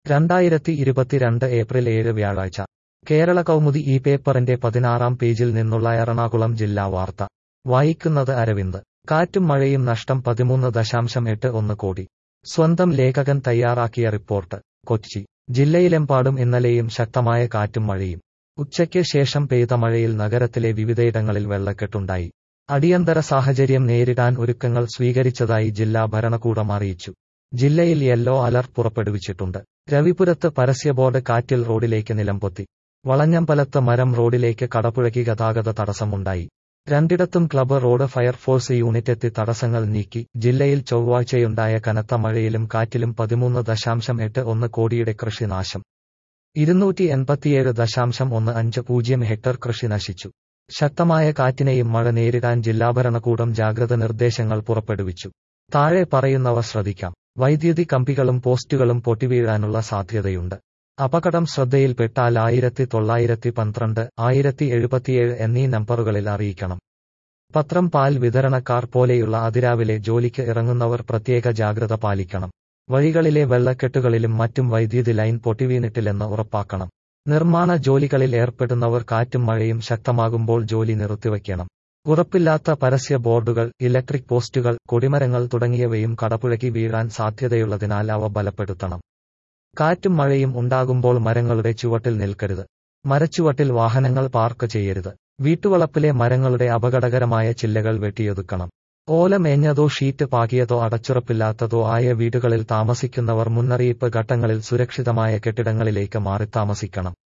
2022 April 7 വ്യാഴാഴ്ച കേരള കൗമുദി ഈ പേപ്പറിന്റെ 16-ാം പേജിൽ നിന്നുള്ള എറണാകുളം ജില്ലാ വാർത്ത വായിക്കുന്നത് അരവിന്ദ്. കാറ്റും മഴയും നഷ്ടം 13.81 കോടി. സ്വന്തം ലേഖകൻ തയ്യാറാക്കിയ റിപ്പോർട്ട്. കൊച്ചി ജില്ലയിലെമ്പാടും ഇന്നലെയും ശക്തമായ കാറ്റും മഴയും. ഉച്ചയ്ക്ക് ശേഷം പെയ്ത മഴയിൽ നഗരത്തിലെ വിവിധയിടങ്ങളിൽ വെള്ളക്കെട്ടുണ്ടായി. അടിയന്തര സാഹചര്യം നേരിടാൻ ഒരുക്കങ്ങൾ സ്വീകരിച്ചതായി ജില്ലാ ഭരണകൂടം അറിയിച്ചു. ജില്ലയിൽ യെല്ലോ അലർട്ട് പുറപ്പെടുവിച്ചിട്ടുണ്ട്. രവിപുരത്ത് പരസ്യബോർഡ് കാറ്റിൽ റോഡിലേക്ക് നിലംപൊത്തി. വളഞ്ഞമ്പലത്ത് മരം റോഡിലേക്ക് കടപുഴകി ഗതാഗത തടസ്സമുണ്ടായി. രണ്ടിടത്തും ക്ലബ്ബ് റോഡ് ഫയർഫോഴ്സ് യൂണിറ്റ് എത്തി തടസ്സങ്ങൾ നീക്കി. ജില്ലയിൽ ചൊവ്വാഴ്ചയുണ്ടായ കനത്ത മഴയിലും കാറ്റിലും 13.81 കോടിയുടെ കൃഷിനാശം. 287.15 ഹെക്ടർ കൃഷി നശിച്ചു. ശക്തമായ കാറ്റിനെയും മഴ നേരിടാൻ ജില്ലാ ഭരണകൂടം ജാഗ്രത നിർദ്ദേശങ്ങൾ പുറപ്പെടുവിച്ചു. താഴെ പറയുന്നവ ശ്രദ്ധിക്കാം. വൈദ്യുതി കമ്പികളും പോസ്റ്റുകളും പൊട്ടിവീഴാനുള്ള സാധ്യതയുണ്ട്. അപകടം ശ്രദ്ധയിൽപ്പെട്ടാൽ 1912, 1077 എന്നീ നമ്പറുകളിൽ അറിയിക്കണം. പത്രം, പാൽ വിതരണക്കാർ പോലെയുള്ള അതിരാവിലെ ജോലിക്ക് ഇറങ്ങുന്നവർ പ്രത്യേക ജാഗ്രത പാലിക്കണം. വഴികളിലെ വെള്ളക്കെട്ടുകളിലും മറ്റും വൈദ്യുതി ലൈൻ പൊട്ടിവീണിട്ടില്ലെന്ന് ഉറപ്പാക്കണം. നിർമ്മാണ ജോലികളിൽ ഏർപ്പെടുന്നവർ കാറ്റും മഴയും ശക്തമാകുമ്പോൾ ജോലി നിർത്തിവയ്ക്കണം. ഉറപ്പില്ലാത്ത പരസ്യ ബോർഡുകൾ, ഇലക്ട്രിക് പോസ്റ്റുകൾ, കൊടിമരങ്ങൾ തുടങ്ങിയവയും കടപുഴകി വീഴാൻ സാധ്യതയുള്ളതിനാൽ അവ ബലപ്പെടുത്തണം. കാറ്റും മഴയും ഉണ്ടാകുമ്പോൾ മരങ്ങളുടെ ചുവട്ടിൽ നിൽക്കരുത്. മരച്ചുവട്ടിൽ വാഹനങ്ങൾ പാർക്ക് ചെയ്യരുത്. വീട്ടുവളപ്പിലെ മരങ്ങളുടെ അപകടകരമായ ചില്ലകൾ വെട്ടിയൊതുക്കണം. ഓല മേഞ്ഞതോ ഷീറ്റ് പാകിയതോ അടച്ചുറപ്പില്ലാത്തതോ ആയ വീടുകളിൽ താമസിക്കുന്നവർ മുന്നറിയിപ്പ് ഘട്ടങ്ങളിൽ സുരക്ഷിതമായ കെട്ടിടങ്ങളിലേക്ക് മാറി താമസിക്കണം.